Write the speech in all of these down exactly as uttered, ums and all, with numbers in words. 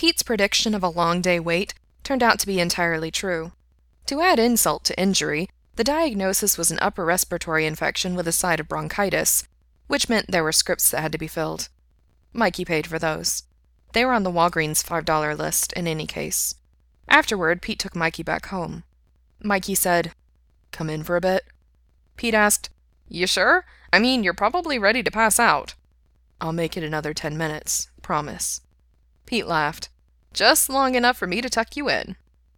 Pete's prediction of a long day wait turned out to be entirely true. To add insult to injury, the diagnosis was an upper respiratory infection with a side of bronchitis, which meant there were scripts that had to be filled. Mikey paid for those. They were on the Walgreens five dollar list in any case. Afterward, Pete took Mikey back home. Mikey said, "Come in for a bit?" Pete asked, "You sure? I mean, you're probably ready to pass out." "I'll make it another ten minutes. Promise." Pete laughed. "Just long enough for me to tuck you in."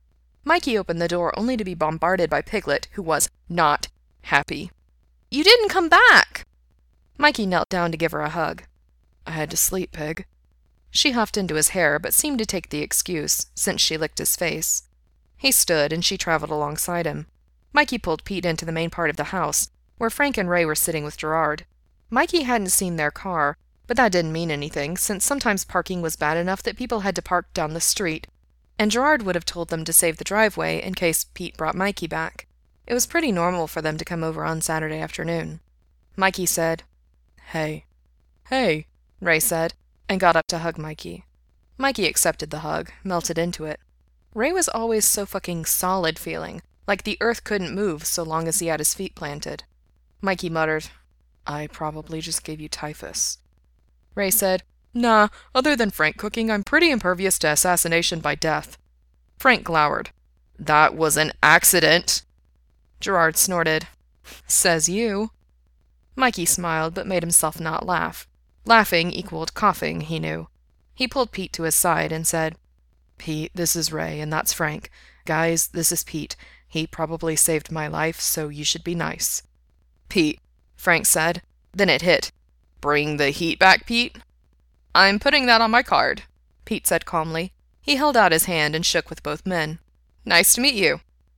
Mikey opened the door only to be bombarded by Piglet, who was not happy. "You didn't come back!" Mikey knelt down to give her a hug. "I had to sleep, Pig." She huffed into his hair, but seemed to take the excuse, since she licked his face. He stood, and she traveled alongside him. Mikey pulled Pete into the main part of the house, where Frank and Ray were sitting with Gerard. Mikey hadn't seen their car, but that didn't mean anything, since sometimes parking was bad enough that people had to park down the street, and Gerard would have told them to save the driveway in case Pete brought Mikey back. It was pretty normal for them to come over on Saturday afternoon. Mikey said, "Hey." "Hey," Ray said, and got up to hug Mikey. Mikey accepted the hug, melted into it. Ray was always so fucking solid feeling, like the earth couldn't move so long as he had his feet planted. Mikey muttered, "I probably just gave you typhus." Ray said, "Nah, other than Frank cooking, I'm pretty impervious to assassination by death." Frank glowered. "That was an accident." Gerard snorted. "Says you." Mikey smiled, but made himself not laugh. Laughing equaled coughing, he knew. He pulled Pete to his side and said, "Pete, this is Ray, and that's Frank. Guys, this is Pete. He probably saved my life, so you should be nice." "Pete," Frank said. Then it hit. "Bring the heat back, Pete?" "I'm putting that on my card," Pete said calmly. He held out his hand and shook with both men. "Nice to meet you."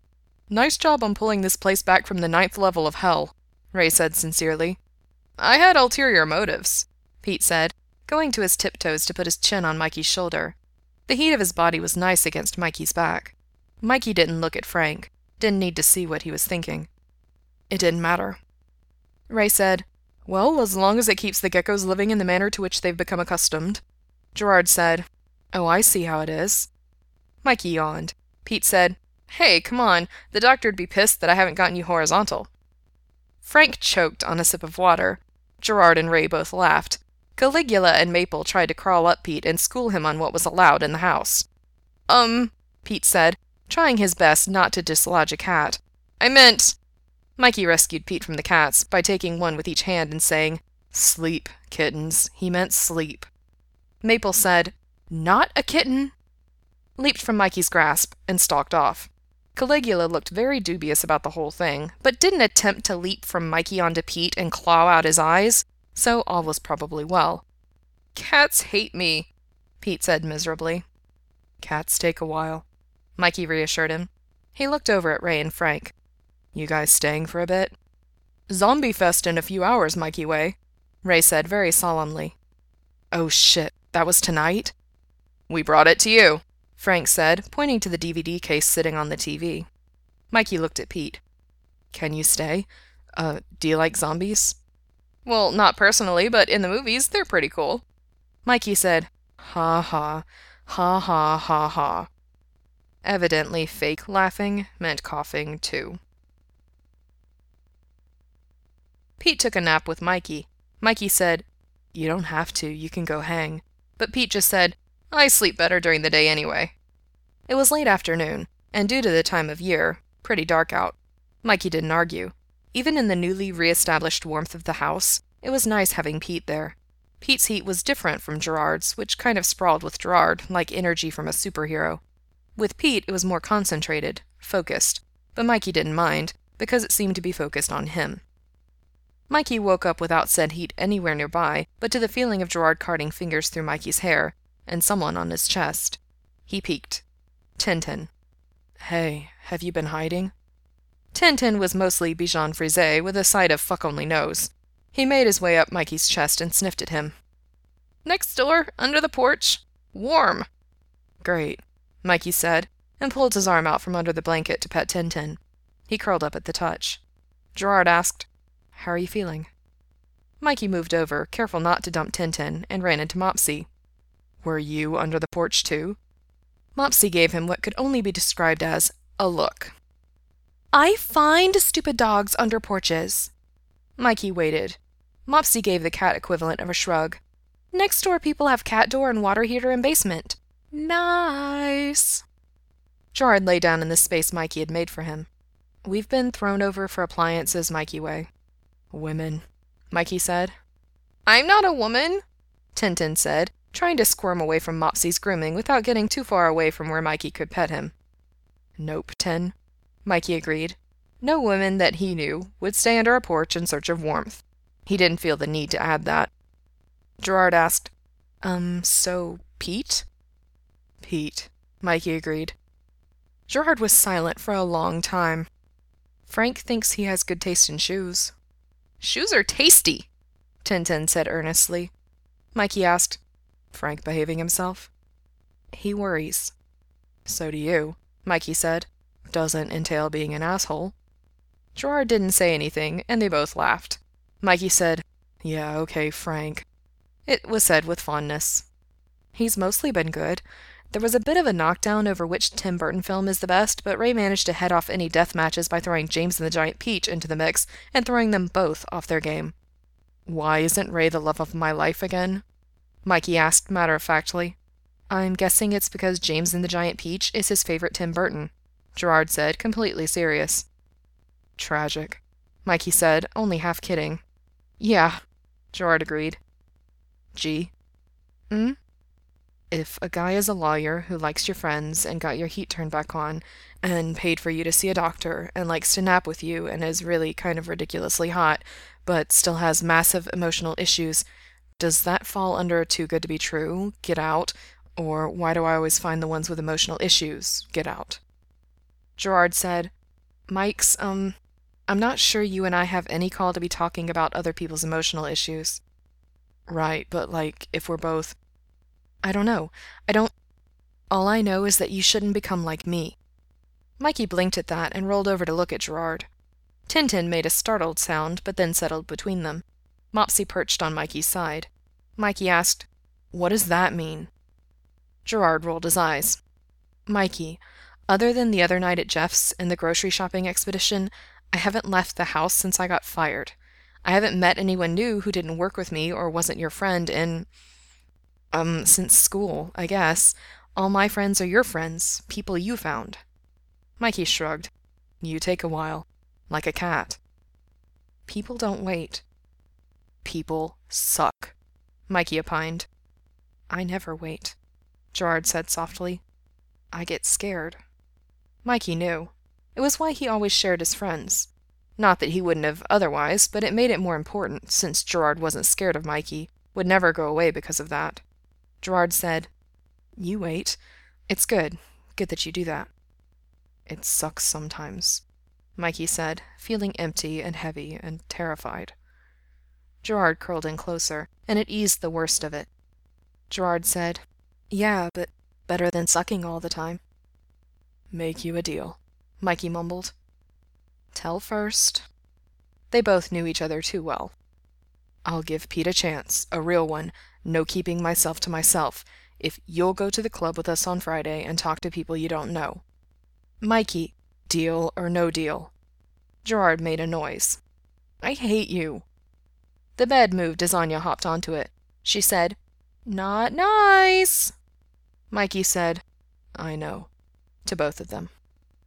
"Nice job on pulling this place back from the ninth level of hell," Ray said sincerely. "I had ulterior motives," Pete said, going to his tiptoes to put his chin on Mikey's shoulder. The heat of his body was nice against Mikey's back. Mikey didn't look at Frank, didn't need to see what he was thinking. It didn't matter. Ray said, "Well, as long as it keeps the geckos living in the manner to which they've become accustomed." Gerard said, "Oh, I see how it is." Mikey yawned. Pete said, "Hey, come on, the doctor'd be pissed that I haven't gotten you horizontal." Frank choked on a sip of water. Gerard and Ray both laughed. Caligula and Maple tried to crawl up Pete and school him on what was allowed in the house. Um, Pete said, trying his best not to dislodge a cat. "I meant—" Mikey rescued Pete from the cats by taking one with each hand and saying, "Sleep, kittens." He meant sleep. Maple said, "Not a kitten," leaped from Mikey's grasp, and stalked off. Caligula looked very dubious about the whole thing, but didn't attempt to leap from Mikey onto Pete and claw out his eyes, so all was probably well. "Cats hate me," Pete said miserably. "Cats take a while," Mikey reassured him. He looked over at Ray and Frank. "You guys staying for a bit?" "Zombie fest in a few hours, Mikey Way," Ray said very solemnly. "Oh shit, that was tonight?" "We brought it to you," Frank said, pointing to the D V D case sitting on the T V. Mikey looked at Pete. "Can you stay? Uh, do you like zombies?" "Well, not personally, but in the movies, they're pretty cool." Mikey said, "Ha ha, ha ha ha ha." Evidently fake laughing meant coughing, too. Pete took a nap with Mikey. Mikey said, "You don't have to, you can go hang." But Pete just said, "I sleep better during the day anyway." It was late afternoon, and due to the time of year, pretty dark out. Mikey didn't argue. Even in the newly re-established warmth of the house, it was nice having Pete there. Pete's heat was different from Gerard's, which kind of sprawled with Gerard, like energy from a superhero. With Pete, it was more concentrated, focused, but Mikey didn't mind, because it seemed to be focused on him. Mikey woke up without said heat anywhere nearby, but to the feeling of Gerard carting fingers through Mikey's hair, and someone on his chest. He peeked. Tintin. "Hey, have you been hiding?" Tintin was mostly Bichon Frise with a side of fuck-only nose. He made his way up Mikey's chest and sniffed at him. "Next door, under the porch. Warm." "Great," Mikey said, and pulled his arm out from under the blanket to pet Tintin. He curled up at the touch. Gerard asked, "How are you feeling?" Mikey moved over, careful not to dump Tintin, and ran into Mopsy. Were you under the porch too? Mopsy gave him what could only be described as a look. I find stupid dogs under porches. Mikey waited. Mopsy gave the cat equivalent of a shrug. Next door people have cat door and water heater and basement. Nice. Gerard lay down in the space Mikey had made for him. We've been thrown over for appliances Mikey way. Women, Mikey said. I'm not a woman, Tintin said, trying to squirm away from Mopsy's grooming without getting too far away from where Mikey could pet him. Nope, Tin, Mikey agreed. No woman that he knew would stay under a porch in search of warmth. He didn't feel the need to add that. Gerard asked, Um, so Pete? Pete, Mikey agreed. Gerard was silent for a long time. Frank thinks he has good taste in shoes. Shoes are tasty, Tintin said earnestly. Mikey asked, Frank behaving himself? He worries. So do you, Mikey said. Doesn't entail being an asshole. Gerard didn't say anything, and they both laughed. Mikey said, Yeah, okay, Frank. It was said with fondness. He's mostly been good. There was a bit of a knockdown over which Tim Burton film is the best, but Ray managed to head off any death matches by throwing James and the Giant Peach into the mix and throwing them both off their game. Why isn't Ray the love of my life again? Mikey asked matter-of-factly. I'm guessing it's because James and the Giant Peach is his favorite Tim Burton, Gerard said, completely serious. Tragic, Mikey said, only half kidding. Yeah, Gerard agreed. G. Hmm? If a guy is a lawyer who likes your friends and got your heat turned back on and paid for you to see a doctor and likes to nap with you and is really kind of ridiculously hot, but still has massive emotional issues, does that fall under too good to be true, get out, or why do I always find the ones with emotional issues, get out? Gerard said, Mike's, um, I'm not sure you and I have any call to be talking about other people's emotional issues. Right, but like, if we're both... I don't know. I don't... All I know is that you shouldn't become like me. Mikey blinked at that and rolled over to look at Gerard. Tintin made a startled sound, but then settled between them. Mopsy perched on Mikey's side. Mikey asked, What does that mean? Gerard rolled his eyes. Mikey, other than the other night at Jeff's and the grocery shopping expedition, I haven't left the house since I got fired. I haven't met anyone new who didn't work with me or wasn't your friend in... Um, since school, I guess. All my friends are your friends, people you found. Mikey shrugged. You take a while. Like a cat. People don't wait. People suck, Mikey opined. I never wait, Gerard said softly. I get scared. Mikey knew. It was why he always shared his friends. Not that he wouldn't have otherwise, but it made it more important, since Gerard wasn't scared of Mikey, would never go away because of that. Gerard said, You wait. It's good. Good that you do that. It sucks sometimes, Mikey said, feeling empty and heavy and terrified. Gerard curled in closer, and it eased the worst of it. Gerard said, Yeah, but better than sucking all the time. Make you a deal, Mikey mumbled. Tell first. They both knew each other too well. I'll give Pete a chance, a real one, no keeping myself to myself, if you'll go to the club with us on Friday and talk to people you don't know. Mikey, deal or no deal? Gerard made a noise. I hate you. The bed moved as Anya hopped onto it. She said, Not nice. Mikey said, I know, to both of them.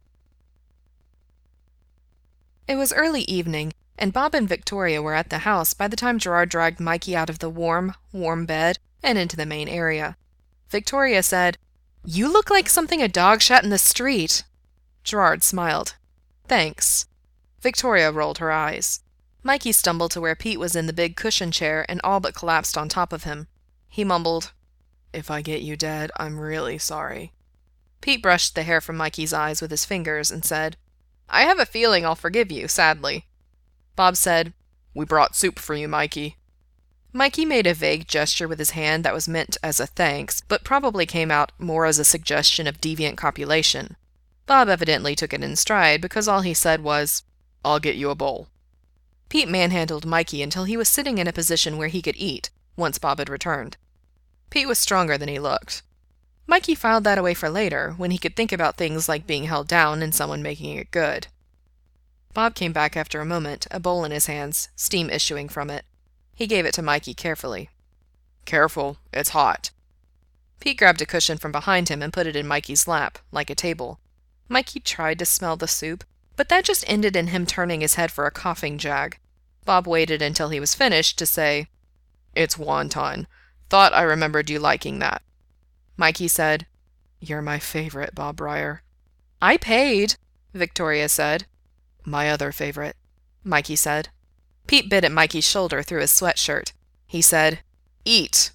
It was early evening, and Bob and Victoria were at the house by the time Gerard dragged Mikey out of the warm, warm bed and into the main area. Victoria said, You look like something a dog shat in the street. Gerard smiled. Thanks. Victoria rolled her eyes. Mikey stumbled to where Pete was in the big cushion chair and all but collapsed on top of him. He mumbled, If I get you dead, I'm really sorry. Pete brushed the hair from Mikey's eyes with his fingers and said, I have a feeling I'll forgive you, sadly. Bob said, We brought soup for you, Mikey. Mikey made a vague gesture with his hand that was meant as a thanks, but probably came out more as a suggestion of deviant copulation. Bob evidently took it in stride because all he said was, I'll get you a bowl. Pete manhandled Mikey until he was sitting in a position where he could eat, once Bob had returned. Pete was stronger than he looked. Mikey filed that away for later, when he could think about things like being held down and someone making it good. Bob came back after a moment, a bowl in his hands, steam issuing from it. He gave it to Mikey carefully. "Careful, it's hot." Pete grabbed a cushion from behind him and put it in Mikey's lap, like a table. Mikey tried to smell the soup, but that just ended in him turning his head for a coughing jag. Bob waited until he was finished to say, "It's wonton. Thought I remembered you liking that." Mikey said, "You're my favorite, Bob Brier." "I paid," Victoria said. "My other favorite," Mikey said. Pete bit at Mikey's shoulder through his sweatshirt. He said, "Eat."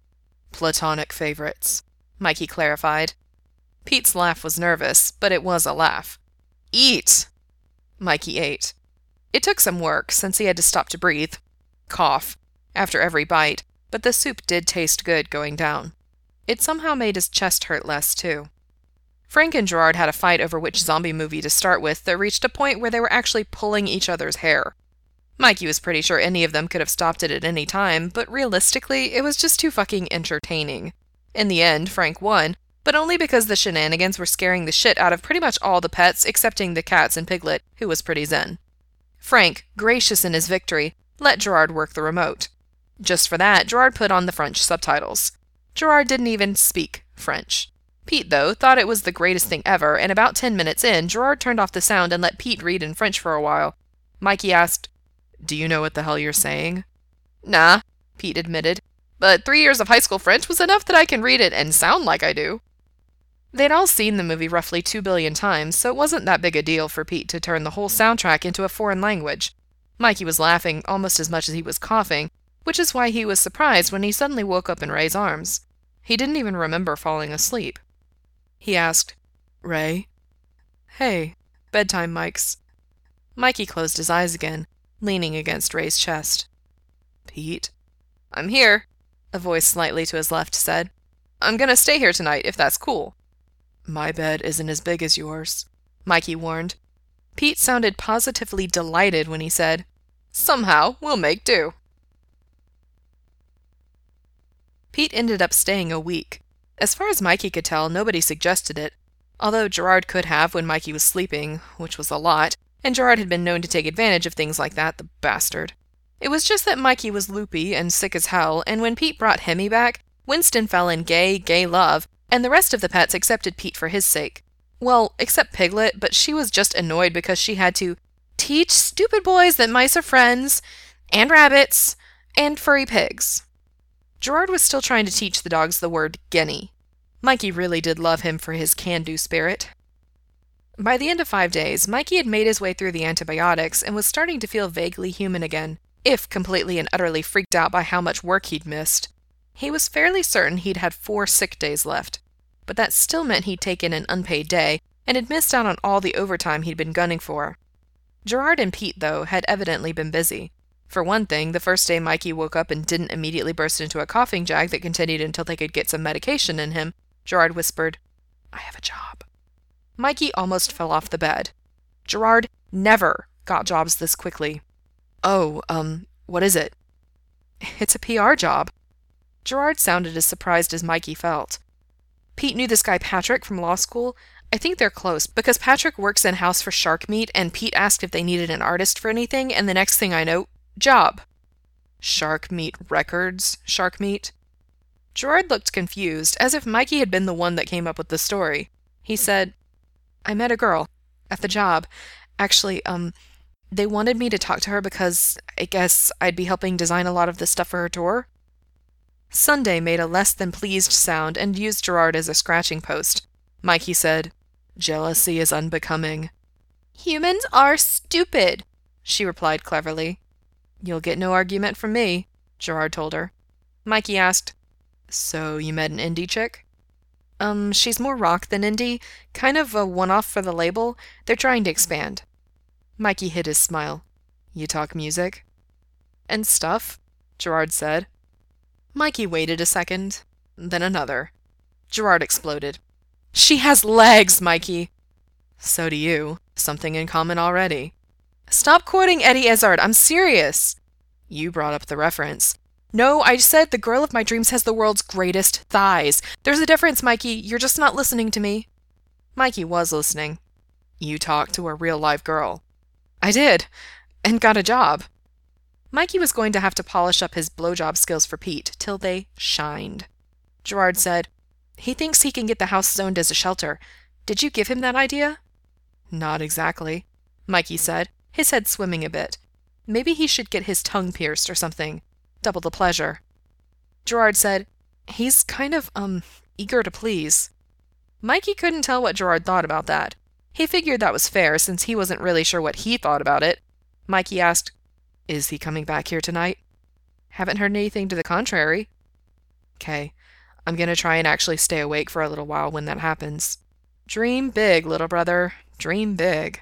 "Platonic favorites," Mikey clarified. Pete's laugh was nervous, but it was a laugh. "Eat!" Mikey ate. It took some work, since he had to stop to breathe, cough, after every bite, but the soup did taste good going down. It somehow made his chest hurt less, too. Frank and Gerard had a fight over which zombie movie to start with that reached a point where they were actually pulling each other's hair. Mikey was pretty sure any of them could have stopped it at any time, but realistically, it was just too fucking entertaining. In the end, Frank won, but only because the shenanigans were scaring the shit out of pretty much all the pets excepting the cats and Piglet, who was pretty zen. Frank, gracious in his victory, let Gerard work the remote. Just for that, Gerard put on the French subtitles. Gerard didn't even speak French. Pete, though, thought it was the greatest thing ever, and about ten minutes in, Gerard turned off the sound and let Pete read in French for a while. Mikey asked, "Do you know what the hell you're saying?" "Nah," Pete admitted, "but three years of high school French was enough that I can read it and sound like I do." They'd all seen the movie roughly two billion times, so it wasn't that big a deal for Pete to turn the whole soundtrack into a foreign language. Mikey was laughing almost as much as he was coughing, which is why he was surprised when he suddenly woke up in Ray's arms. He didn't even remember falling asleep. He asked, "Ray?" "Hey, bedtime, Mikes." Mikey closed his eyes again, leaning against Ray's chest. "Pete?" "I'm here," a voice slightly to his left said. "I'm gonna stay here tonight, if that's cool." "My bed isn't as big as yours," Mikey warned. Pete sounded positively delighted when he said, "Somehow, we'll make do." Pete ended up staying a week. As far as Mikey could tell, nobody suggested it, although Gerard could have when Mikey was sleeping, which was a lot, and Gerard had been known to take advantage of things like that, the bastard. It was just that Mikey was loopy and sick as hell, and when Pete brought Hemi back, Winston fell in gay, gay love, and the rest of the pets accepted Pete for his sake. Well, except Piglet, but she was just annoyed because she had to teach stupid boys that mice are friends, and rabbits, and furry pigs. Gerard was still trying to teach the dogs the word guinea. Mikey really did love him for his can-do spirit. By the end of five days, Mikey had made his way through the antibiotics and was starting to feel vaguely human again, if completely and utterly freaked out by how much work he'd missed. He was fairly certain he'd had four sick days left, but that still meant he'd taken an unpaid day and had missed out on all the overtime he'd been gunning for. Gerard and Pete, though, had evidently been busy. For one thing, the first day Mikey woke up and didn't immediately burst into a coughing jag that continued until they could get some medication in him, Gerard whispered, "I have a job." Mikey almost fell off the bed. Gerard never got jobs this quickly. "Oh, um, what is it?" "It's a P R job." Gerard sounded as surprised as Mikey felt. "Pete knew this guy Patrick from law school. I think they're close, because Patrick works in-house for Shark Meat, and Pete asked if they needed an artist for anything, and the next thing I know, job." "Shark Meat Records, Shark Meat?" Gerard looked confused, as if Mikey had been the one that came up with the story. He said, "I met a girl at the job. Actually, um, they wanted me to talk to her because I guess I'd be helping design a lot of the stuff for her tour." Sunday made a less than pleased sound and used Gerard as a scratching post. Mikey said, "Jealousy is unbecoming." "Humans are stupid," she replied cleverly. "You'll get no argument from me," Gerard told her. Mikey asked, "So you met an indie chick?" Um, she's more rock than indie, kind of a one-off for the label. They're trying to expand." Mikey hid his smile. "You talk music?" "And stuff," Gerard said. Mikey waited a second, then another. Gerard exploded. "She has legs, Mikey!" "So do you. Something in common already." "Stop quoting Eddie Izzard. I'm serious." "You brought up the reference." No, I said the girl of my dreams has the world's greatest thighs. There's a difference, Mikey. You're just not listening to me. Mikey was listening. You talked to a real-life girl. I did, and got a job. Mikey was going to have to polish up his blowjob skills for Pete till they shined. Gerard said, He thinks he can get the house zoned as a shelter. Did you give him that idea? Not exactly, Mikey said, his head swimming a bit. Maybe he should get his tongue pierced or something. Double the pleasure. Gerard said, He's kind of, um, eager to please. Mikey couldn't tell what Gerard thought about that. He figured that was fair since he wasn't really sure what he thought about it. Mikey asked, Is he coming back here tonight? Haven't heard anything to the contrary. Okay, I'm going to try and actually stay awake for a little while when that happens. Dream big, little brother. Dream big.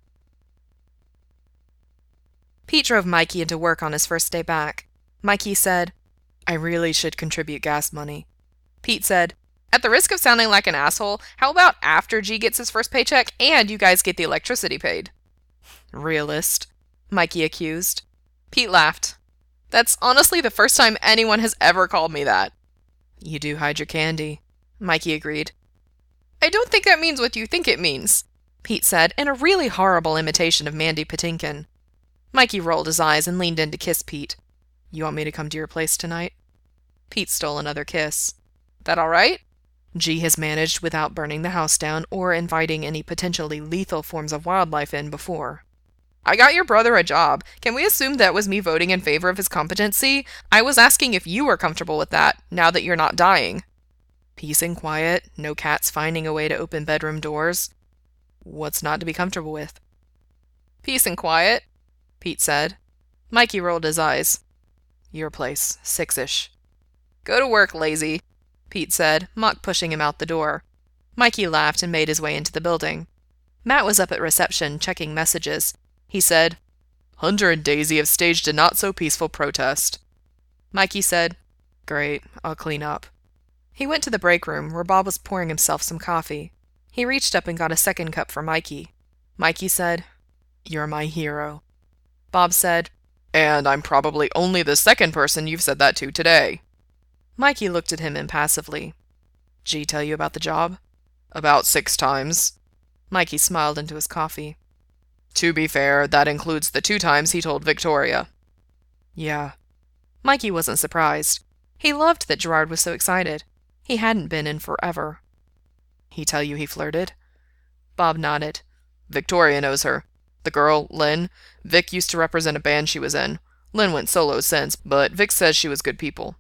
Pete drove Mikey into work on his first day back. Mikey said, I really should contribute gas money. Pete said, At the risk of sounding like an asshole, how about after G gets his first paycheck and you guys get the electricity paid? Realist, Mikey accused. Pete laughed. That's honestly the first time anyone has ever called me that. You do hide your candy, Mikey agreed. I don't think that means what you think it means, Pete said in a really horrible imitation of Mandy Patinkin. Mikey rolled his eyes and leaned in to kiss Pete. You want me to come to your place tonight? Pete stole another kiss. That all right? G has managed without burning the house down or inviting any potentially lethal forms of wildlife in before. I got your brother a job. Can we assume that was me voting in favor of his competency? I was asking if you were comfortable with that, now that you're not dying. Peace and quiet, no cats finding a way to open bedroom doors. What's not to be comfortable with? Peace and quiet, Pete said. Mikey rolled his eyes. Your place, six-ish. Go to work, lazy, Pete said, mock pushing him out the door. Mikey laughed and made his way into the building. Matt was up at reception, checking messages. He said, Hunter and Daisy have staged a not-so-peaceful protest. Mikey said, Great, I'll clean up. He went to the break room, where Bob was pouring himself some coffee. He reached up and got a second cup for Mikey. Mikey said, You're my hero. Bob said, And I'm probably only the second person you've said that to today. Mikey looked at him impassively. G tell you about the job? About six times. Mikey smiled into his coffee. To be fair, that includes the two times he told Victoria. Yeah. Mikey wasn't surprised. He loved that Gerard was so excited. He hadn't been in forever. He tell you he flirted? Bob nodded. Victoria knows her. The girl, Lynn, Vic used to represent a band she was in. Lynn went solo since, but Vic says she was good people.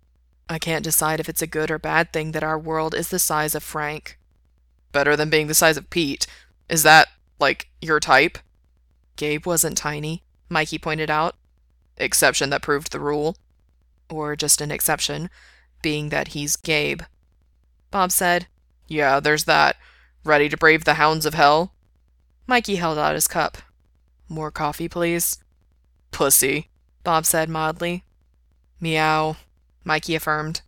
I can't decide if it's a good or bad thing that our world is the size of Frank. Better than being the size of Pete. Is that, like, your type? Gabe wasn't tiny, Mikey pointed out. Exception that proved the rule. Or just an exception, being that he's Gabe. Bob said, Yeah, there's that. Ready to brave the hounds of hell? Mikey held out his cup. More coffee, please. Pussy, Bob said mildly. Meow, Mikey affirmed.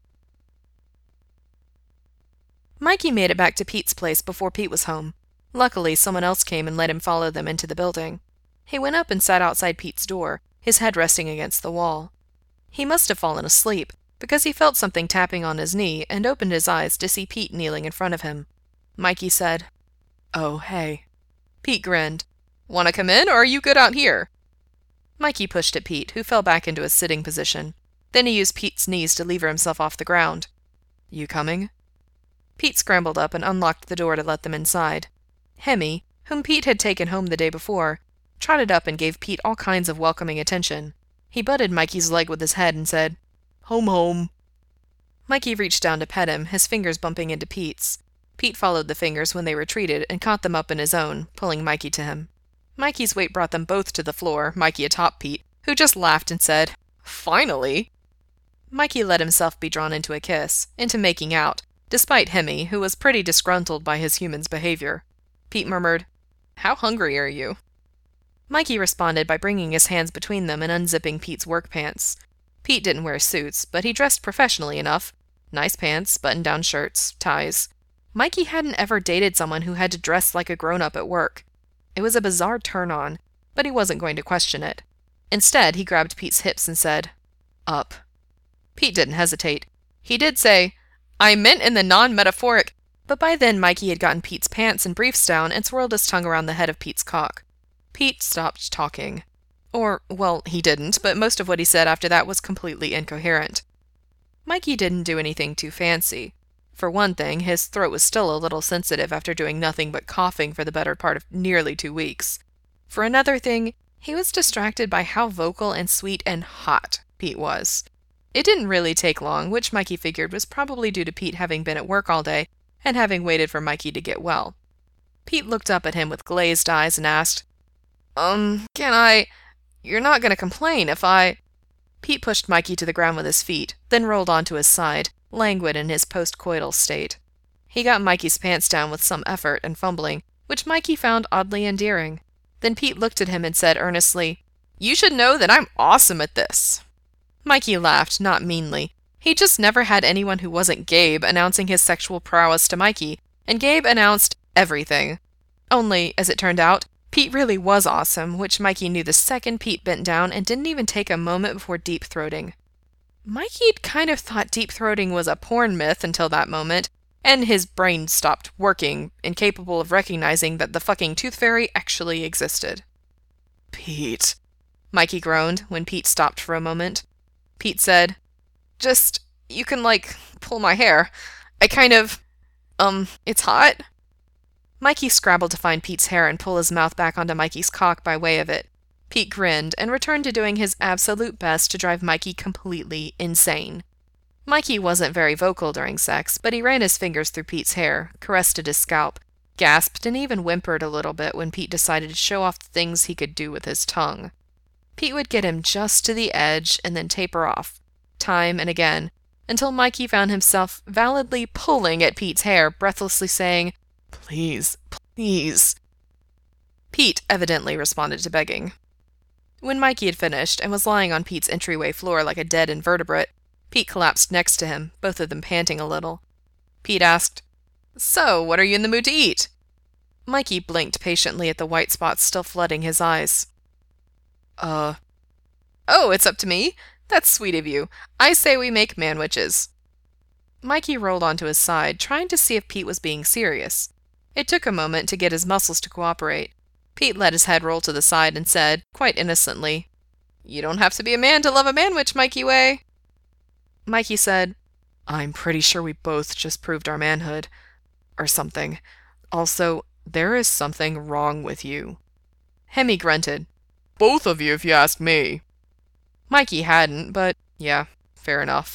Mikey made it back to Pete's place before Pete was home. Luckily, someone else came and let him follow them into the building. He went up and sat outside Pete's door, his head resting against the wall. He must have fallen asleep, because he felt something tapping on his knee and opened his eyes to see Pete kneeling in front of him. Mikey said, Oh, hey. Pete grinned. Want to come in, or are you good out here? Mikey pushed at Pete, who fell back into his sitting position. Then he used Pete's knees to lever himself off the ground. You coming? Pete scrambled up and unlocked the door to let them inside. Hemi, whom Pete had taken home the day before, trotted up and gave Pete all kinds of welcoming attention. He butted Mikey's leg with his head and said, Home, home. Mikey reached down to pet him, his fingers bumping into Pete's. Pete followed the fingers when they retreated and caught them up in his own, pulling Mikey to him. Mikey's weight brought them both to the floor, Mikey atop Pete, who just laughed and said, Finally! Mikey let himself be drawn into a kiss, into making out, despite Hemi, who was pretty disgruntled by his human's behavior. Pete murmured, How hungry are you? Mikey responded by bringing his hands between them and unzipping Pete's work pants. Pete didn't wear suits, but he dressed professionally enough. Nice pants, button-down shirts, ties. Mikey hadn't ever dated someone who had to dress like a grown-up at work. It was a bizarre turn-on, but he wasn't going to question it. Instead, he grabbed Pete's hips and said, Up. Pete didn't hesitate. He did say, "I meant in the non-metaphoric," but by then Mikey had gotten Pete's pants and briefs down and swirled his tongue around the head of Pete's cock. Pete stopped talking. Or, well, he didn't, but most of what he said after that was completely incoherent. Mikey didn't do anything too fancy. For one thing, his throat was still a little sensitive after doing nothing but coughing for the better part of nearly two weeks. For another thing, he was distracted by how vocal and sweet and hot Pete was. It didn't really take long, which Mikey figured was probably due to Pete having been at work all day and having waited for Mikey to get well. Pete looked up at him with glazed eyes and asked, Um, can I... You're not going to complain if I... Pete pushed Mikey to the ground with his feet, then rolled onto his side, languid in his post-coital state. He got Mikey's pants down with some effort and fumbling, which Mikey found oddly endearing. Then Pete looked at him and said earnestly, "You should know that I'm awesome at this." Mikey laughed, not meanly. He just never had anyone who wasn't Gabe announcing his sexual prowess to Mikey, and Gabe announced everything. Only, as it turned out, Pete really was awesome, which Mikey knew the second Pete bent down and didn't even take a moment before deep-throating. Mikey'd kind of thought deep-throating was a porn myth until that moment, and his brain stopped working, incapable of recognizing that the fucking tooth fairy actually existed. "Pete," Mikey groaned when Pete stopped for a moment. Pete said, "Just, you can, like, pull my hair. I kind of, um, it's hot." Mikey scrabbled to find Pete's hair and pull his mouth back onto Mikey's cock by way of it. Pete grinned and returned to doing his absolute best to drive Mikey completely insane. Mikey wasn't very vocal during sex, but he ran his fingers through Pete's hair, caressed at his scalp, gasped, and even whimpered a little bit when Pete decided to show off the things he could do with his tongue. Pete would get him just to the edge and then taper off, time and again, until Mikey found himself validly pulling at Pete's hair, breathlessly saying, "Please, please." Pete evidently responded to begging. When Mikey had finished and was lying on Pete's entryway floor like a dead invertebrate, Pete collapsed next to him, both of them panting a little. Pete asked, "So, what are you in the mood to eat?" Mikey blinked patiently at the white spots still flooding his eyes. Uh... Oh, it's up to me? That's sweet of you. I say we make manwiches." Mikey rolled onto his side, trying to see if Pete was being serious. It took a moment to get his muscles to cooperate. Pete let his head roll to the side and said, quite innocently, "You don't have to be a man to love a manwich, Mikey Way." Mikey said, "I'm pretty sure we both just proved our manhood. Or something. Also, there is something wrong with you." Hemi grunted. "Both of you, if you ask me." Mikey hadn't, but yeah, fair enough.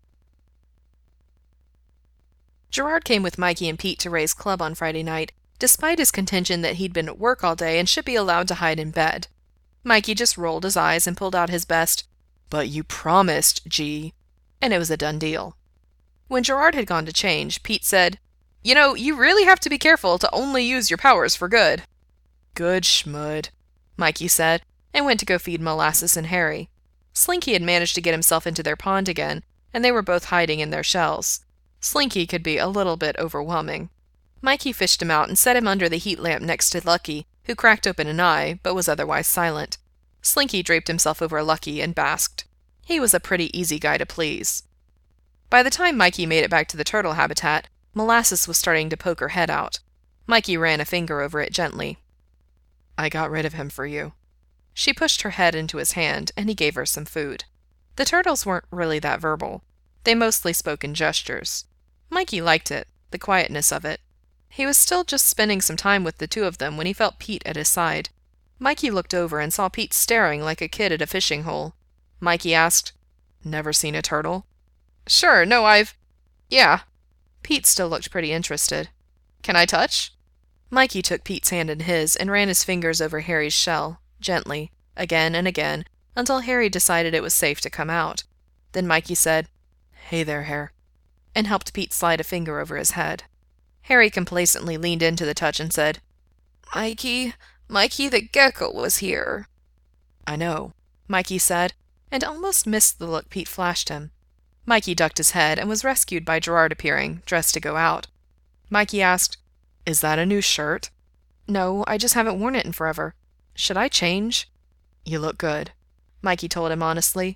Gerard came with Mikey and Pete to Ray's club on Friday night, despite his contention that he'd been at work all day and should be allowed to hide in bed. Mikey just rolled his eyes and pulled out his best, "But you promised, G," and it was a done deal. When Gerard had gone to change, Pete said, "You know, you really have to be careful to only use your powers for good." "Good schmud," Mikey said, and went to go feed Molasses and Harry. Slinky had managed to get himself into their pond again, and they were both hiding in their shells. Slinky could be a little bit overwhelming. Mikey fished him out and set him under the heat lamp next to Lucky, who cracked open an eye, but was otherwise silent. Slinky draped himself over Lucky and basked. He was a pretty easy guy to please. By the time Mikey made it back to the turtle habitat, Molasses was starting to poke her head out. Mikey ran a finger over it gently. "I got rid of him for you." She pushed her head into his hand, and he gave her some food. The turtles weren't really that verbal. They mostly spoke in gestures. Mikey liked it, the quietness of it. He was still just spending some time with the two of them when he felt Pete at his side. Mikey looked over and saw Pete staring like a kid at a fishing hole. Mikey asked, "Never seen a turtle?" "Sure, no, I've... yeah." Pete still looked pretty interested. "Can I touch?" Mikey took Pete's hand in his and ran his fingers over Harry's shell, gently, again and again, until Harry decided it was safe to come out. Then Mikey said, "Hey there, Hare," and helped Pete slide a finger over his head. Harry complacently leaned into the touch and said, "Mikey, Mikey the gecko was here." "I know," Mikey said, and almost missed the look Pete flashed him. Mikey ducked his head and was rescued by Gerard appearing, dressed to go out. Mikey asked, "Is that a new shirt?" "No, I just haven't worn it in forever. Should I change?" "You look good," Mikey told him honestly.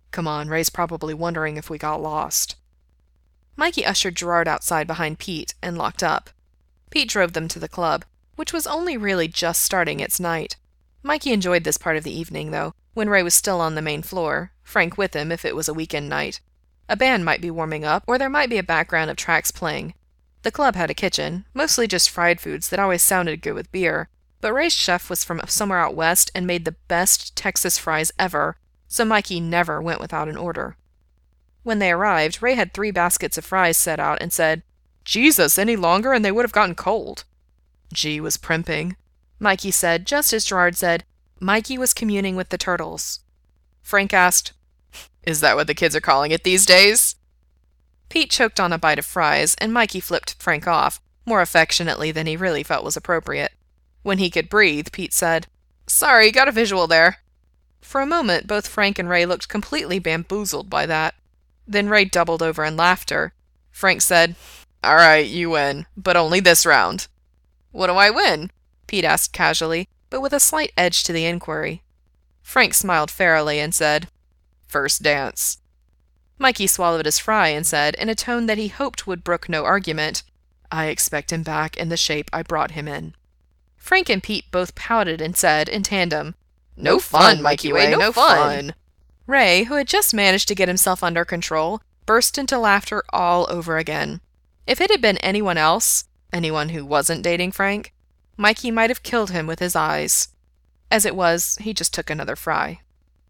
Come on, Ray's probably wondering if we got lost. Mikey ushered Gerard outside behind Pete and locked up. Pete drove them to the club, which was only really just starting its night. Mikey enjoyed this part of the evening, though, when Ray was still on the main floor, Frank with him if it was a weekend night. A band might be warming up, or there might be a background of tracks playing. The club had a kitchen, mostly just fried foods that always sounded good with beer, but Ray's chef was from somewhere out west and made the best Texas fries ever, so Mikey never went without an order. When they arrived, Ray had three baskets of fries set out and said, "Jesus, any longer and they would have gotten cold." G was primping, Mikey said, just as Gerard said, Mikey was communing with the turtles. Frank asked, "Is that what the kids are calling it these days?" Pete choked on a bite of fries, and Mikey flipped Frank off, more affectionately than he really felt was appropriate. When he could breathe, Pete said, "Sorry, got a visual there." For a moment, both Frank and Ray looked completely bamboozled by that. Then Ray doubled over in laughter. Frank said, "All right, you win, but only this round." "What do I win?" Pete asked casually, but with a slight edge to the inquiry. Frank smiled fairly and said, "First dance." Mikey swallowed his fry and said, in a tone that he hoped would brook no argument, "I expect him back in the shape I brought him in." Frank and Pete both pouted and said, in tandem, "No fun, Mikey Way, no fun." Ray, who had just managed to get himself under control, burst into laughter all over again. If it had been anyone else, anyone who wasn't dating Frank, Mikey might have killed him with his eyes. As it was, he just took another fry.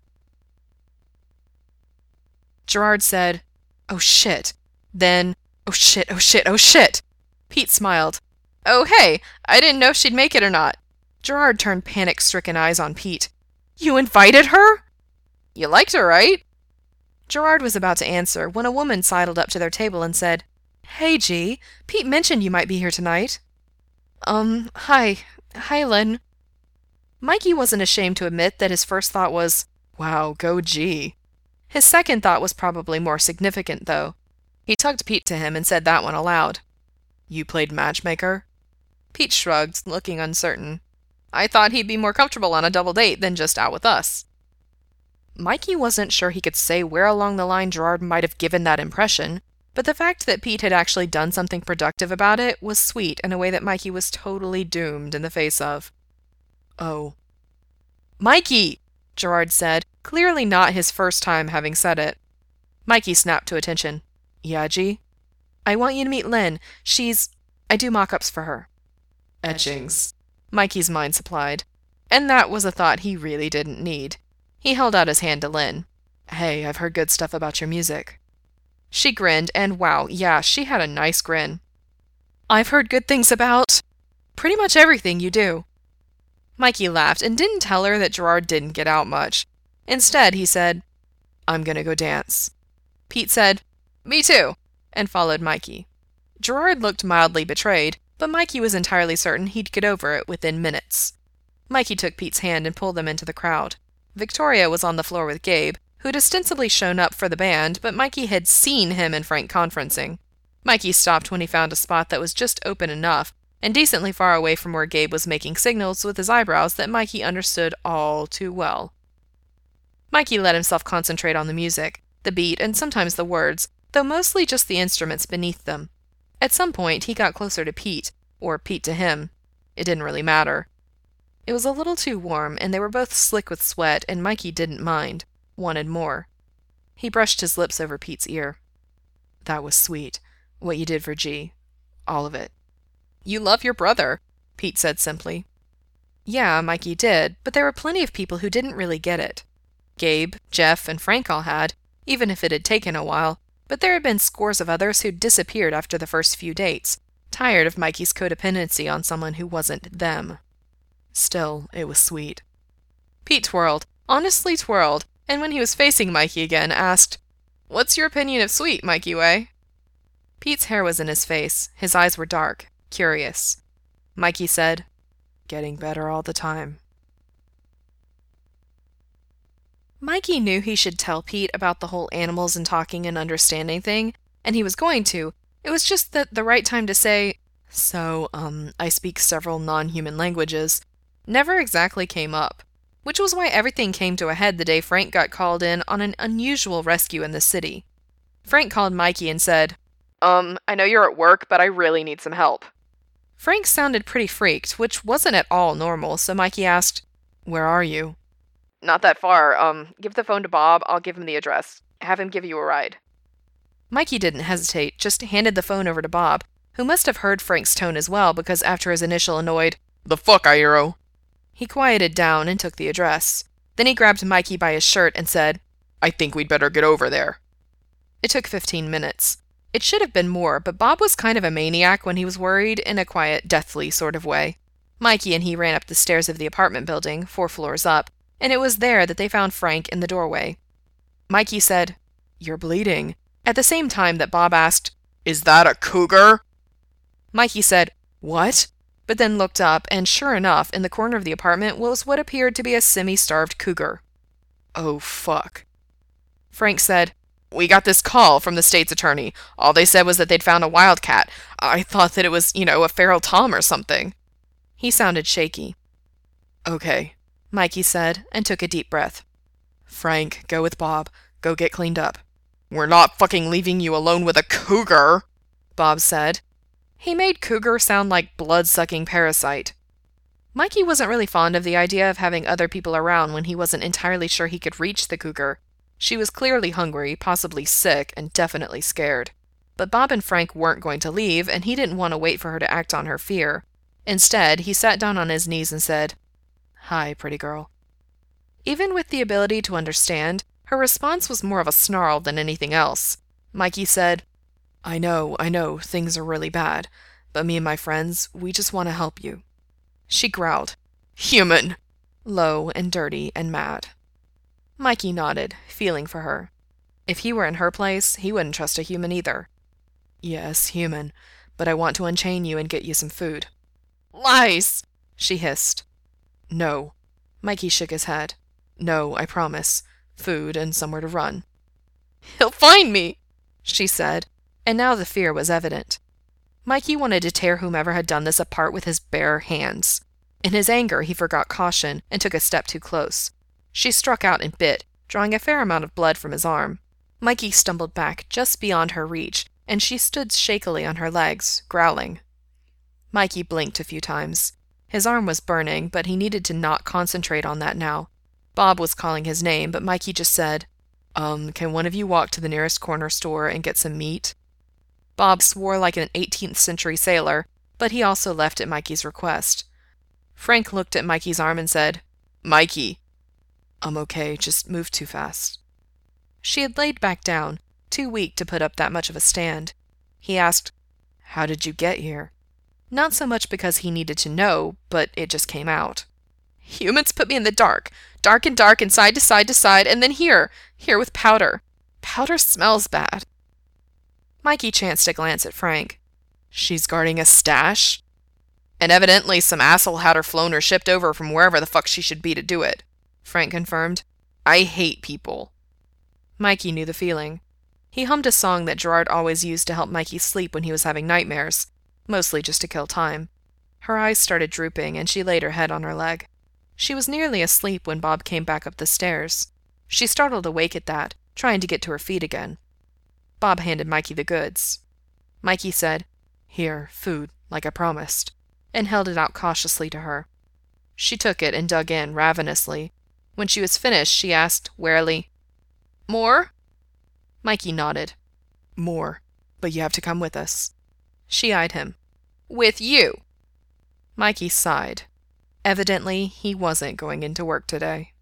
Gerard said, "Oh shit." Then, "Oh shit, oh shit, oh shit." Pete smiled. "Oh hey, I didn't know if she'd make it or not." Gerard turned panic-stricken eyes on Pete. "You invited her?" "You liked her, right?" Gerard was about to answer when a woman sidled up to their table and said, "Hey, G, Pete mentioned you might be here tonight." Um, hi. Hi, Lynn." Mikey wasn't ashamed to admit that his first thought was, "Wow, go G." His second thought was probably more significant, though. He tugged Pete to him and said that one aloud. "You played matchmaker?" Pete shrugged, looking uncertain. "I thought he'd be more comfortable on a double date than just out with us." Mikey wasn't sure he could say where along the line Gerard might have given that impression, but the fact that Pete had actually done something productive about it was sweet in a way that Mikey was totally doomed in the face of. "Oh." "Mikey!" Gerard said, clearly not his first time having said it. Mikey snapped to attention. "Yeah, G?" "I want you to meet Lynn. She's... I do mock-ups for her." "Etchings," Mikey's mind supplied. And that was a thought he really didn't need. He held out his hand to Lynn. "Hey, I've heard good stuff about your music." She grinned, and wow, yeah, she had a nice grin. "I've heard good things about... pretty much everything you do." Mikey laughed and didn't tell her that Gerard didn't get out much. Instead, he said, "I'm gonna go dance." Pete said, "Me too," and followed Mikey. Gerard looked mildly betrayed, but Mikey was entirely certain he'd get over it within minutes. Mikey took Pete's hand and pulled them into the crowd. Victoria was on the floor with Gabe, who'd ostensibly shown up for the band, but Mikey had seen him and Frank conferencing. Mikey stopped when he found a spot that was just open enough, and decently far away from where Gabe was making signals with his eyebrows that Mikey understood all too well. Mikey let himself concentrate on the music, the beat, and sometimes the words, though mostly just the instruments beneath them. At some point, he got closer to Pete, or Pete to him. It didn't really matter. It was a little too warm, and they were both slick with sweat, and Mikey didn't mind, wanted more. He brushed his lips over Pete's ear. "That was sweet, what you did for G. All of it." "You love your brother," Pete said simply. Yeah, Mikey did, but there were plenty of people who didn't really get it. Gabe, Jeff, and Frank all had, even if it had taken a while, but there had been scores of others who'd disappeared after the first few dates, tired of Mikey's codependency on someone who wasn't them. Still, it was sweet. Pete twirled, honestly twirled, and when he was facing Mikey again, asked, "What's your opinion of sweet, Mikey Way?" Pete's hair was in his face, his eyes were dark, curious. Mikey said, "Getting better all the time." Mikey knew he should tell Pete about the whole animals and talking and understanding thing, and he was going to. It was just that the right time to say, "So, um, I speak several non-human languages," never exactly came up. which was why everything came to a head the day Frank got called in on an unusual rescue in the city. Frank called Mikey and said, Um, I know you're at work, but I really need some help. Frank sounded pretty freaked, which wasn't at all normal, so Mikey asked, Where are you? Not that far. Um, give the phone to Bob, I'll give him the address. Have him give you a ride. Mikey didn't hesitate, just handed the phone over to Bob, who must have heard Frank's tone as well because after his initial annoyed, The fuck, Iero? He quieted down and took the address. Then he grabbed Mikey by his shirt and said, I think we'd better get over there. It took fifteen minutes. It should have been more, but Bob was kind of a maniac when he was worried, in a quiet, deathly sort of way. Mikey and he ran up the stairs of the apartment building, four floors up, and it was there that they found Frank in the doorway. Mikey said, You're bleeding, at the same time that Bob asked, Is that a cougar? Mikey said, What? But then looked up, and sure enough, in the corner of the apartment was what appeared to be a semi-starved cougar. Oh, fuck. Frank said, We got this call from the state's attorney. All they said was that they'd found a wildcat. I thought that it was, you know, a feral tom or something. He sounded shaky. Okay, Mikey said, and took a deep breath. Frank, go with Bob. Go get cleaned up. We're not fucking leaving you alone with a cougar, Bob said. He made cougar sound like blood-sucking parasite. Mikey wasn't really fond of the idea of having other people around when he wasn't entirely sure he could reach the cougar. She was clearly hungry, possibly sick, and definitely scared. But Bob and Frank weren't going to leave, and he didn't want to wait for her to act on her fear. Instead, he sat down on his knees and said, Hi, pretty girl. Even with the ability to understand, her response was more of a snarl than anything else. Mikey said, I know, I know, things are really bad, but me and my friends, we just want to help you. She growled, Human! Low and dirty and mad. Mikey nodded, feeling for her. If he were in her place, he wouldn't trust a human either. Yes, human, but I want to unchain you and get you some food. Lies! She hissed. No. Mikey shook his head. No, I promise. Food and somewhere to run. He'll find me, she said, and now the fear was evident. Mikey wanted to tear whomever had done this apart with his bare hands. In his anger, he forgot caution and took a step too close. She struck out and bit, drawing a fair amount of blood from his arm. Mikey stumbled back just beyond her reach, and she stood shakily on her legs, growling. Mikey blinked a few times. His arm was burning, but he needed to not concentrate on that now. Bob was calling his name, but Mikey just said, Um, can one of you walk to the nearest corner store and get some meat? Bob swore like an eighteenth century sailor, but he also left at Mikey's request. Frank looked at Mikey's arm and said, Mikey. I'm okay, just move too fast. She had laid back down, too weak to put up that much of a stand. He asked, How did you get here? Not so much because he needed to know, but it just came out. Humans put me in the dark. Dark and dark and side to side to side, and then here, here with powder. Powder smells bad. Mikey chanced a glance at Frank. She's guarding a stash? And evidently some asshole had her flown or shipped over from wherever the fuck she should be to do it, Frank confirmed. I hate people. Mikey knew the feeling. He hummed a song that Gerard always used to help Mikey sleep when he was having nightmares, mostly just to kill time. Her eyes started drooping, and she laid her head on her leg. She was nearly asleep when Bob came back up the stairs. She startled awake at that, trying to get to her feet again. Bob handed Mikey the goods. Mikey said, Here, food, like I promised, and held it out cautiously to her. She took it and dug in ravenously. When she was finished, she asked, warily, More? Mikey nodded. More, but you have to come with us. She eyed him. With you? Mikey sighed. Evidently, he wasn't going into work today.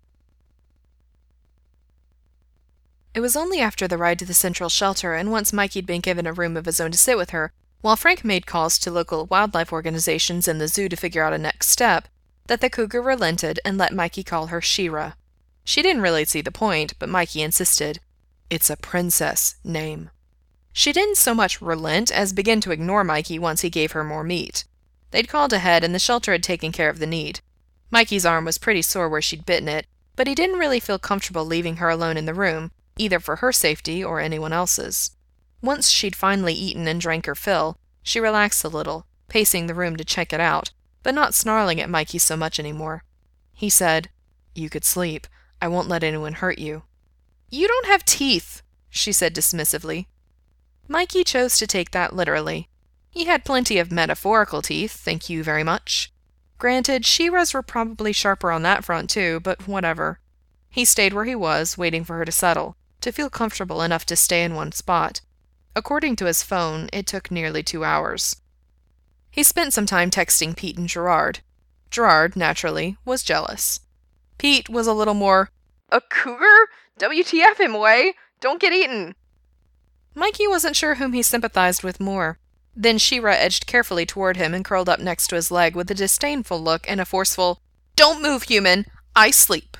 It was only after the ride to the central shelter, and once Mikey'd been given a room of his own to sit with her, while Frank made calls to local wildlife organizations and the zoo to figure out a next step, that the cougar relented and let Mikey call her She-Ra. She didn't really see the point, but Mikey insisted. It's a princess name. She didn't so much relent as begin to ignore Mikey once he gave her more meat. They'd called ahead, and the shelter had taken care of the need. Mikey's arm was pretty sore where she'd bitten it, but he didn't really feel comfortable leaving her alone in the room, either for her safety or anyone else's. Once she'd finally eaten and drank her fill, she relaxed a little, pacing the room to check it out, but not snarling at Mikey so much anymore. He said, You could sleep. I won't let anyone hurt you. You don't have teeth, she said dismissively. Mikey chose to take that literally. He had plenty of metaphorical teeth, thank you very much. Granted, She-Ra's were probably sharper on that front too, but whatever. He stayed where he was, waiting for her to settle, to feel comfortable enough to stay in one spot. According to his phone, it took nearly two hours. He spent some time texting Pete and Gerard. Gerard, naturally, was jealous. Pete was a little more, "A cougar? W T F him, way! Don't get eaten!" Mikey wasn't sure whom he sympathized with more. Then She-Ra edged carefully toward him and curled up next to his leg with a disdainful look and a forceful, "Don't move, human! I sleep!"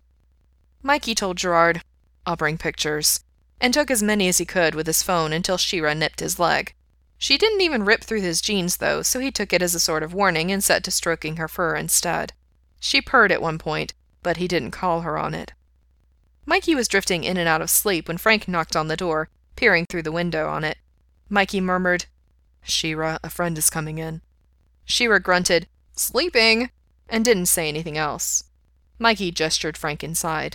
Mikey told Gerard, "I'll bring pictures," and took as many as he could with his phone until She-Ra nipped his leg. She didn't even rip through his jeans, though, so he took it as a sort of warning and set to stroking her fur instead. She purred at one point, but he didn't call her on it. Mikey was drifting in and out of sleep when Frank knocked on the door, peering through the window on it. Mikey murmured, "She-Ra, a friend is coming in." She-Ra grunted, "Sleeping," and didn't say anything else. Mikey gestured Frank inside.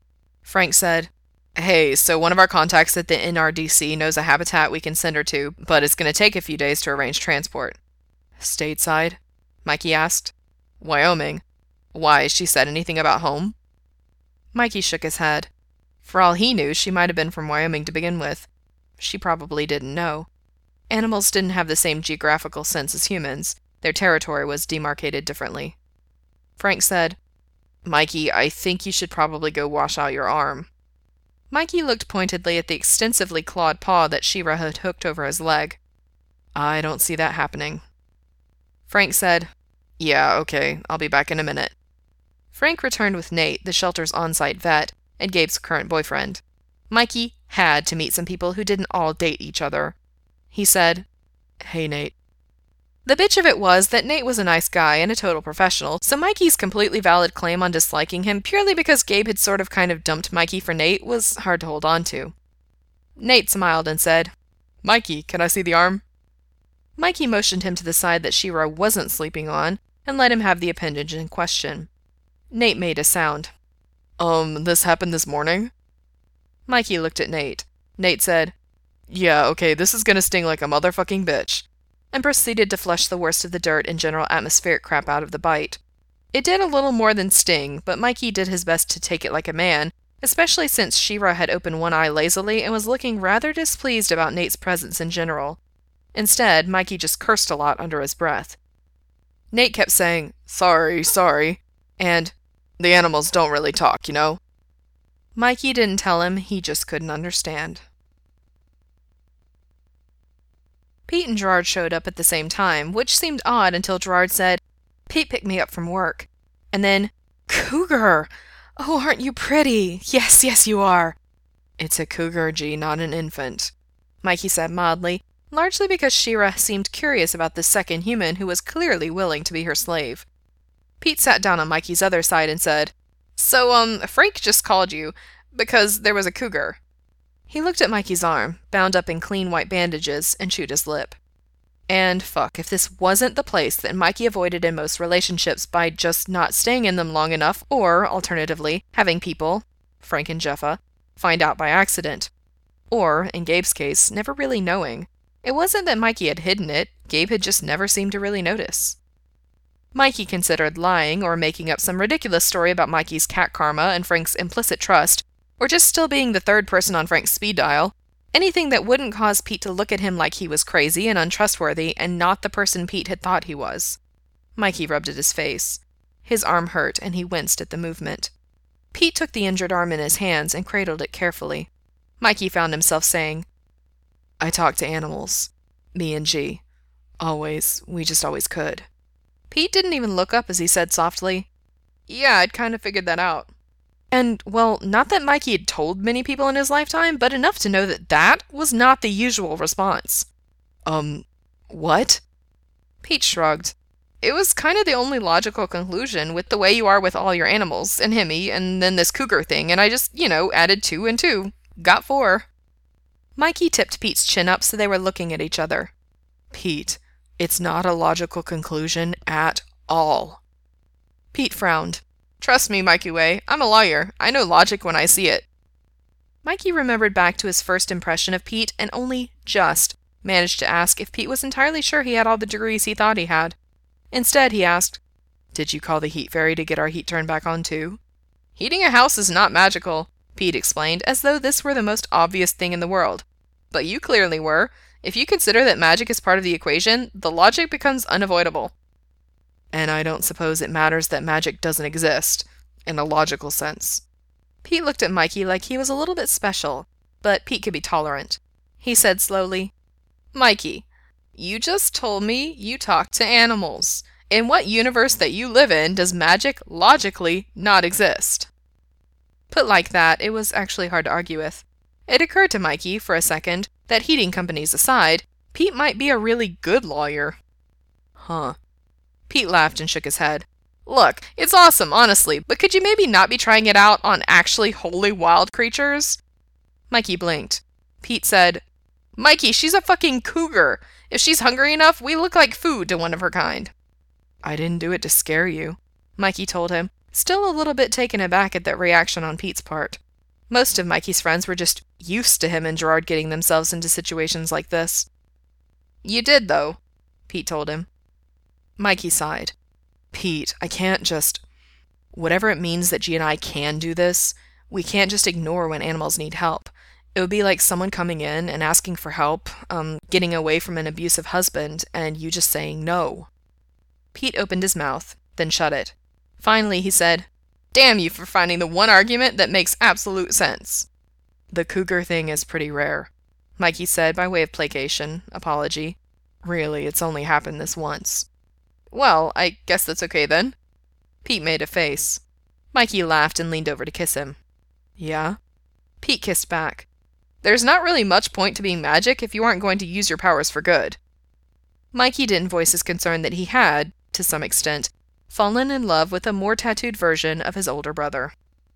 Frank said, "Hey, so one of our contacts at the N R D C knows a habitat we can send her to, but it's going to take a few days to arrange transport." "Stateside?" Mikey asked. "Wyoming. Why, she said anything about home?" Mikey shook his head. For all he knew, she might have been from Wyoming to begin with. She probably didn't know. Animals didn't have the same geographical sense as humans. Their territory was demarcated differently. Frank said, "Mikey, I think you should probably go wash out your arm." Mikey looked pointedly at the extensively clawed paw that She-Ra had hooked over his leg. "I don't see that happening." Frank said, "Yeah, okay, I'll be back in a minute." Frank returned with Nate, the shelter's on-site vet, and Gabe's current boyfriend. Mikey had to meet some people who didn't all date each other. He said, "Hey, Nate." The bitch of it was that Nate was a nice guy and a total professional, so Mikey's completely valid claim on disliking him purely because Gabe had sort of kind of dumped Mikey for Nate was hard to hold on to. Nate smiled and said, "Mikey, can I see the arm?" Mikey motioned him to the side that She-Ra wasn't sleeping on and let him have the appendage in question. Nate made a sound. Um, this happened this morning?" Mikey looked at Nate. Nate said, "Yeah, okay, this is gonna sting like a motherfucking bitch," and proceeded to flush the worst of the dirt and general atmospheric crap out of the bite. It did a little more than sting, but Mikey did his best to take it like a man, especially since She-Ra had opened one eye lazily and was looking rather displeased about Nate's presence in general. Instead, Mikey just cursed a lot under his breath. Nate kept saying, "Sorry, sorry," and, "The animals don't really talk, you know." Mikey didn't tell him, he just couldn't understand. Pete and Gerard showed up at the same time, which seemed odd until Gerard said, "Pete picked me up from work." And then, "Cougar! Oh, aren't you pretty? Yes, yes, you are." "It's a cougar, G, not an infant," Mikey said mildly, largely because She-Ra seemed curious about this second human who was clearly willing to be her slave. Pete sat down on Mikey's other side and said, "So, um, Frank just called you, because there was a cougar." He looked at Mikey's arm, bound up in clean white bandages, and chewed his lip. And fuck, if this wasn't the place that Mikey avoided in most relationships by just not staying in them long enough, or, alternatively, having people, Frank and Jeffa, find out by accident. Or, in Gabe's case, never really knowing. It wasn't that Mikey had hidden it, Gabe had just never seemed to really notice. Mikey considered lying or making up some ridiculous story about Mikey's cat karma and Frank's implicit trust, or just still being the third person on Frank's speed dial, anything that wouldn't cause Pete to look at him like he was crazy and untrustworthy and not the person Pete had thought he was. Mikey rubbed at his face. His arm hurt, and he winced at the movement. Pete took the injured arm in his hands and cradled it carefully. Mikey found himself saying, "I talk to animals. Me and G. Always. We just always could." Pete didn't even look up as he said softly, "Yeah, I'd kind of figured that out." And, well, not that Mikey had told many people in his lifetime, but enough to know that that was not the usual response. Um, what? Pete shrugged. It was kind of the only logical conclusion with the way you are with all your animals, and Hemi, and then this cougar thing, and I just, you know, added two and two. Got four. Mikey tipped Pete's chin up so they were looking at each other. "Pete, it's not a logical conclusion at all." Pete frowned. Trust me, Mikey Way, I'm a lawyer. I know logic when I see it. Mikey remembered back to his first impression of Pete and only just managed to ask if Pete was entirely sure he had all the degrees he thought he had. Instead, he asked, "Did you call the heat fairy to get our heat turned back on too?" "Heating a house is not magical," Pete explained, as though this were the most obvious thing in the world. "But you clearly were. If you consider that magic is part of the equation, the logic becomes unavoidable." "And I don't suppose it matters that magic doesn't exist, in a logical sense." Pete looked at Mikey like he was a little bit special, but Pete could be tolerant. He said slowly, "Mikey, you just told me you talk to animals. In what universe that you live in does magic logically not exist?" Put like that, it was actually hard to argue with. It occurred to Mikey, for a second, that heating companies aside, Pete might be a really good lawyer. Huh. Pete laughed and shook his head. "Look, it's awesome, honestly, but could you maybe not be trying it out on actually wholly wild creatures?" Mikey blinked. Pete said, "Mikey, she's a fucking cougar. If she's hungry enough, we look like food to one of her kind." "I didn't do it to scare you," Mikey told him, still a little bit taken aback at that reaction on Pete's part. Most of Mikey's friends were just used to him and Gerard getting themselves into situations like this. "You did, though," Pete told him. Mikey sighed. "Pete, I can't just... Whatever it means that G and I can do this, we can't just ignore when animals need help. It would be like someone coming in and asking for help, um, getting away from an abusive husband, and you just saying no." Pete opened his mouth, then shut it. Finally, he said, "Damn you for finding the one argument that makes absolute sense." "The cougar thing is pretty rare," Mikey said by way of placation, apology. "Really, it's only happened this once." "Well, I guess that's okay then." Pete made a face. Mikey laughed and leaned over to kiss him. "Yeah?" Pete kissed back. "There's not really much point to being magic if you aren't going to use your powers for good." Mikey didn't voice his concern that he had, to some extent, fallen in love with a more tattooed version of his older brother.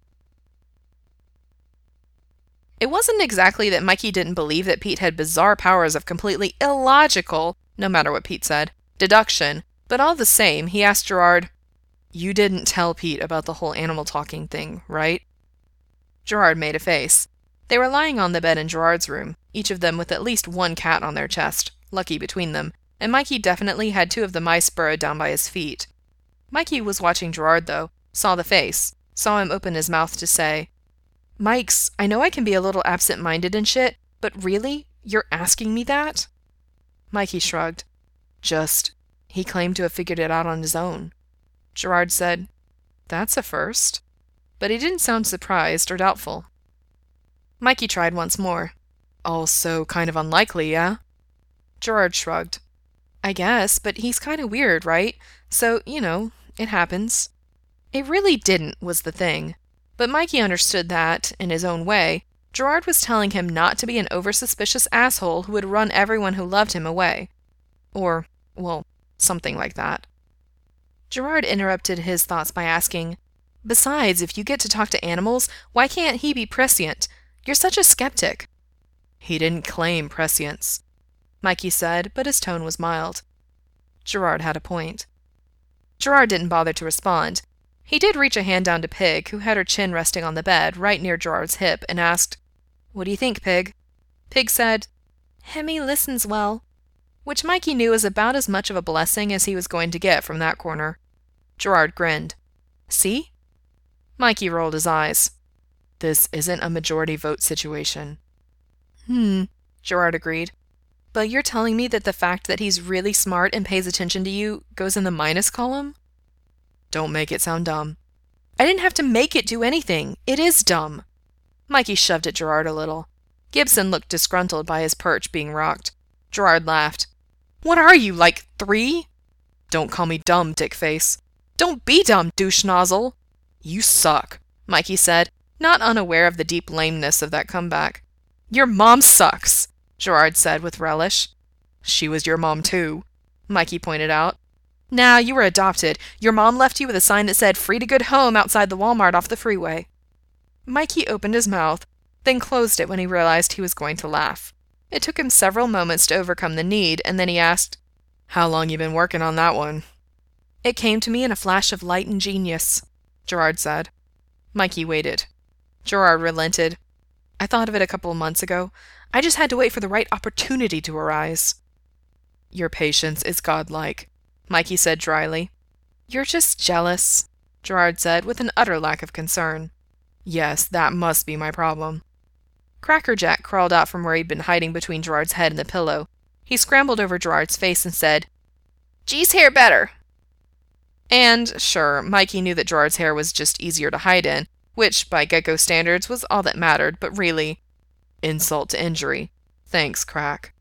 It wasn't exactly that Mikey didn't believe that Pete had bizarre powers of completely illogical, no matter what Pete said, deduction, but all the same, he asked Gerard, "You didn't tell Pete about the whole animal talking thing, right?" Gerard made a face. They were lying on the bed in Gerard's room, each of them with at least one cat on their chest, lucky between them, and Mikey definitely had two of the mice burrowed down by his feet. Mikey was watching Gerard, though, saw the face, saw him open his mouth to say, "Mikes, I know I can be a little absent-minded and shit, but really? You're asking me that?" Mikey shrugged. "Just, he claimed to have figured it out on his own." Gerard said, "That's a first." But he didn't sound surprised or doubtful. Mikey tried once more. "Also kind of unlikely, yeah?" Gerard shrugged. "I guess, but he's kind of weird, right? So, you know, it happens." It really didn't, was the thing. But Mikey understood that, in his own way, Gerard was telling him not to be an over-suspicious asshole who would run everyone who loved him away. Or, well, something like that. Gerard interrupted his thoughts by asking, "Besides, if you get to talk to animals, why can't he be prescient? You're such a skeptic." "He didn't claim prescience," Mikey said, but his tone was mild. Gerard had a point. Gerard didn't bother to respond. He did reach a hand down to Pig, who had her chin resting on the bed, right near Gerard's hip, and asked, "What do you think, Pig?" Pig said, "Hemi listens well," which Mikey knew was about as much of a blessing as he was going to get from that corner. Gerard grinned. "See?" Mikey rolled his eyes. "This isn't a majority vote situation." "Hmm," Gerard agreed. "But you're telling me that the fact that he's really smart and pays attention to you goes in the minus column?" "Don't make it sound dumb." "I didn't have to make it do anything. It is dumb." Mikey shoved at Gerard a little. Gibson looked disgruntled by his perch being rocked. Gerard laughed. "What are you, like three?" "Don't call me dumb, dickface." "Don't be dumb, douche nozzle." "You suck," Mikey said, not unaware of the deep lameness of that comeback. "Your mom sucks," Gerard said with relish. "She was your mom too," Mikey pointed out. "Nah, you were adopted. Your mom left you with a sign that said free to good home outside the Walmart off the freeway." Mikey opened his mouth, then closed it when he realized he was going to laugh. It took him several moments to overcome the need, and then he asked, "How long you been working on that one?" "It came to me in a flash of light and genius." Gerard said. Mikey waited. Gerard relented. I thought of it a couple of months ago. I just had to wait for the right opportunity to arise. Your patience is godlike, Mikey said dryly. You're just jealous, Gerard said with an utter lack of concern. Yes, that must be my problem. Crackerjack crawled out from where he'd been hiding between Gerard's head and the pillow. He scrambled over Gerard's face and said, G's hair better. And, sure, Mikey knew that Gerard's hair was just easier to hide in, which, by Gecko standards, was all that mattered, but really, insult to injury. Thanks, Crack.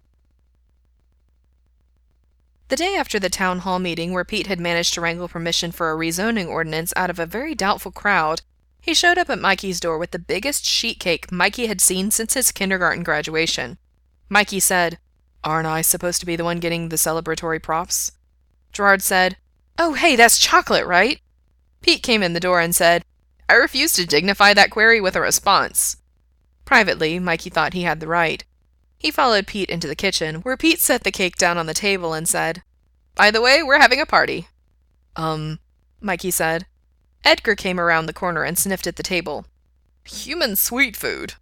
The day after the town hall meeting where Pete had managed to wrangle permission for a rezoning ordinance out of a very doubtful crowd, he showed up at Mikey's door with the biggest sheet cake Mikey had seen since his kindergarten graduation. Mikey said, Aren't I supposed to be the one getting the celebratory props? Gerard said, Oh, hey, that's chocolate, right? Pete came in the door and said, I refuse to dignify that query with a response. Privately, Mikey thought he had the right. He followed Pete into the kitchen, where Pete set the cake down on the table and said, By the way, we're having a party. Um, Mikey said. Edgar came around the corner and sniffed at the table. Human sweet food.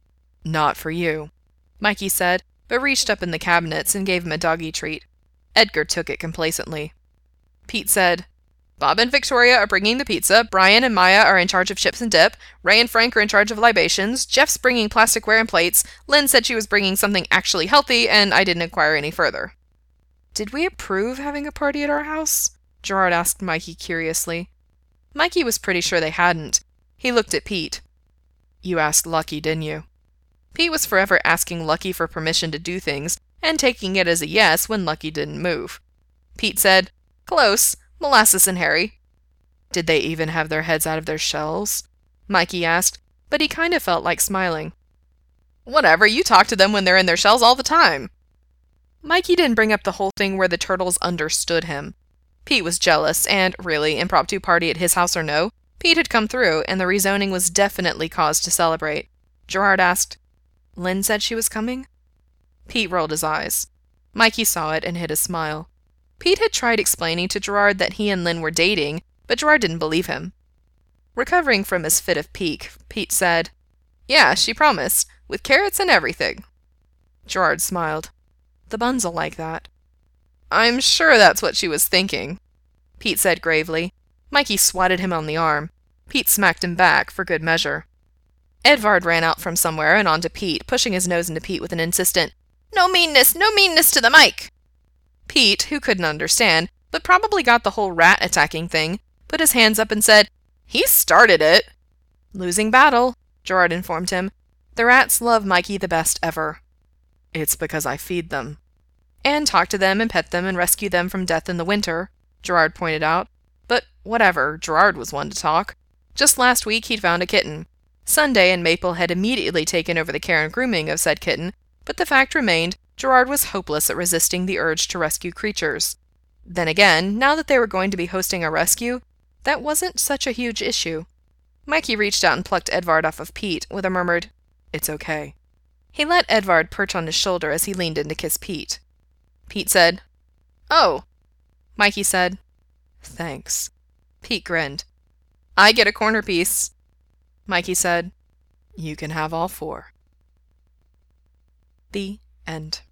Not for you, Mikey said, but reached up in the cabinets and gave him a doggy treat. Edgar took it complacently. Pete said, Bob and Victoria are bringing the pizza, Brian and Maya are in charge of chips and dip, Ray and Frank are in charge of libations, Jeff's bringing plasticware and plates, Lynn said she was bringing something actually healthy, and I didn't inquire any further. Did we approve having a party at our house? Gerard asked Mikey curiously. Mikey was pretty sure they hadn't. He looked at Pete. You asked Lucky, didn't you? Pete was forever asking Lucky for permission to do things, and taking it as a yes when Lucky didn't move. Pete said, Close. Molasses and Harry. Did they even have their heads out of their shells? Mikey asked, but he kind of felt like smiling. Whatever, you talk to them when they're in their shells all the time. Mikey didn't bring up the whole thing where the turtles understood him. Pete was jealous, and, really, impromptu party at his house or no, Pete had come through, and the rezoning was definitely cause to celebrate. Gerard asked, Lynn said she was coming? Pete rolled his eyes. Mikey saw it and hid a smile. Pete had tried explaining to Gerard that he and Lynn were dating, but Gerard didn't believe him. Recovering from his fit of pique, Pete said, Yeah, she promised, with carrots and everything. Gerard smiled. The buns'll like that. I'm sure that's what she was thinking, Pete said gravely. Mikey swatted him on the arm. Pete smacked him back, for good measure. Edvard ran out from somewhere and onto Pete, pushing his nose into Pete with an insistent, No meanness, no meanness to the mic! Pete, who couldn't understand, but probably got the whole rat attacking thing, put his hands up and said, He started it! Losing battle, Gerard informed him. The rats love Mikey the best ever. It's because I feed them. And talk to them and pet them and rescue them from death in the winter, Gerard pointed out. But whatever, Gerard was one to talk. Just last week he'd found a kitten. Sunday and Maple had immediately taken over the care and grooming of said kitten, but the fact remained, Gerard was hopeless at resisting the urge to rescue creatures. Then again, now that they were going to be hosting a rescue, that wasn't such a huge issue. Mikey reached out and plucked Edvard off of Pete, with a murmured, It's okay. He let Edvard perch on his shoulder as he leaned in to kiss Pete. Pete said, Oh. Mikey said, Thanks. Pete grinned. I get a corner piece. Mikey said, You can have all four. The end.